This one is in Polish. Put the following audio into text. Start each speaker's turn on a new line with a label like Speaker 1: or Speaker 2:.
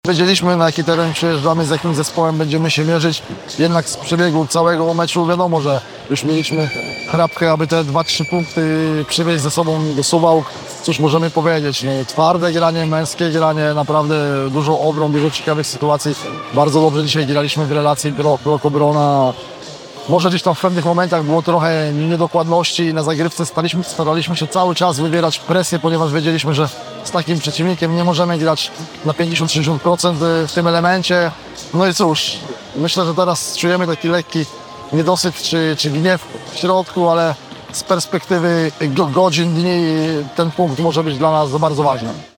Speaker 1: Wiedzieliśmy, na jaki teren przyjeżdżamy, z jakim zespołem będziemy się mierzyć. Jednak z przebiegu całego meczu wiadomo, że już mieliśmy chrapkę, aby te 2-3 punkty przywieźć ze sobą do Suwałk. Cóż możemy powiedzieć, no, twarde granie, męskie granie, naprawdę dużo obron, dużo ciekawych sytuacji. Bardzo dobrze dzisiaj graliśmy w relacji blok-obrona. Może gdzieś tam w pewnych momentach było trochę niedokładności na zagrywce. Staraliśmy się cały czas wywierać presję, ponieważ wiedzieliśmy, że z takim przeciwnikiem nie możemy grać na 50-60% w tym elemencie. No i cóż, myślę, że teraz czujemy taki lekki niedosyt czy gniew w środku, ale z perspektywy godzin, dni ten punkt może być dla nas bardzo ważny.